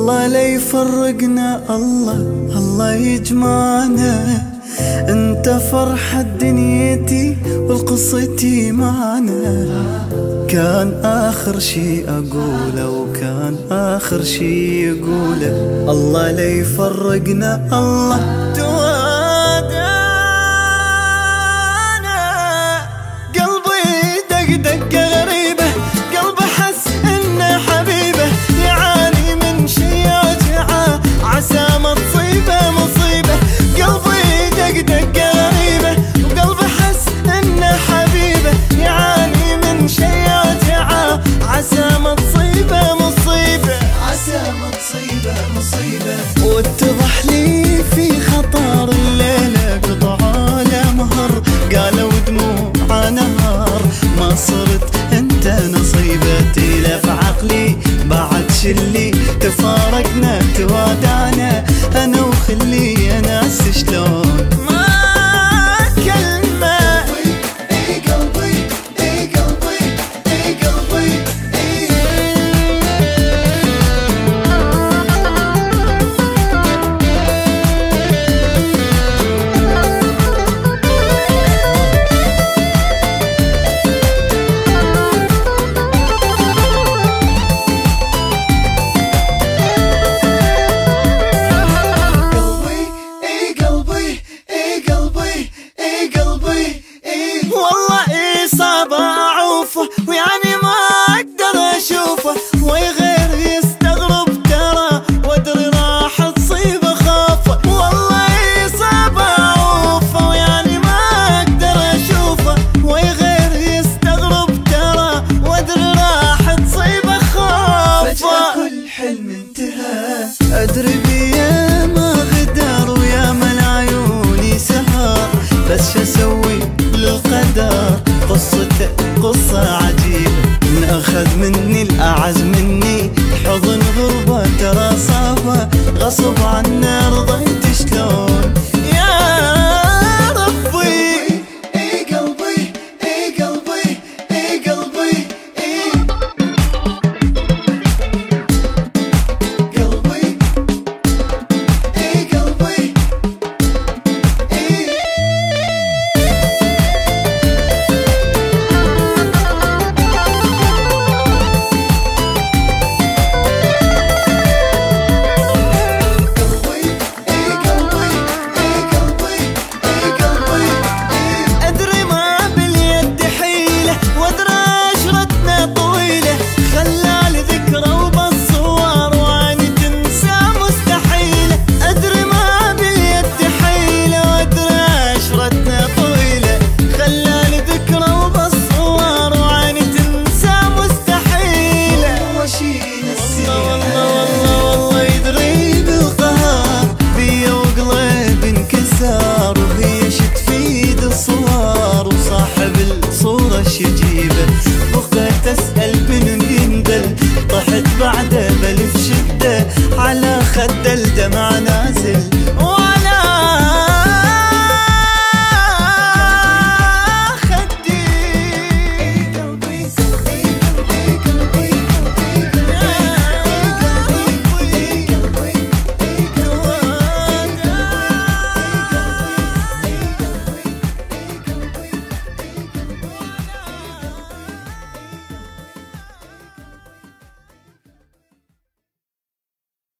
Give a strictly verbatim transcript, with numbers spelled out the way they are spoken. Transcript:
الله لا يفرقنا، الله الله يجمعنا. انت فرحة دنيتي والقصتي معنا. كان آخر شي أقوله وكان آخر شي يقوله، الله لا يفرقنا، الله توادانا. قلبي دق دقة غريبة، قلبي حس إنه حبيبه، يعاني من شي يوجعه عسى ما تصيبه مصيبة. قلبي دق دقة غريبة وقلبي حس إنه حبيبه، يعاني من شي يوجعه عسى ما تصيبه مصيبة، عسى ما تصيبه مصيبة. واتضح لي في خطر الليلة قطع الأمهر، قالوا دموع نهار ما صرت انت نصيبة. تلف عقلي بعد شلي تفارقنا توادعنا، انا وخلي ناس شلون ما كلمة. اي قلبي اي قلبي اي قلبي اي ويعني ما اقدر اشوفه، ويغير يستغرب ترى وادري راح تصيبه خافه. والله صعب اعوفه ويعني ما اقدر اشوفه، ويغير يستغرب ترى وادري راح تصيبه خافه. فجأة كل حلم انتهى، ادري بيه ما غدر ويا من عيوني سهر، بس شو اسوي للقدر قصته قصة عجيبة. من أخذ مني الأعز مني حضن غربة، ترى صابه غصب عن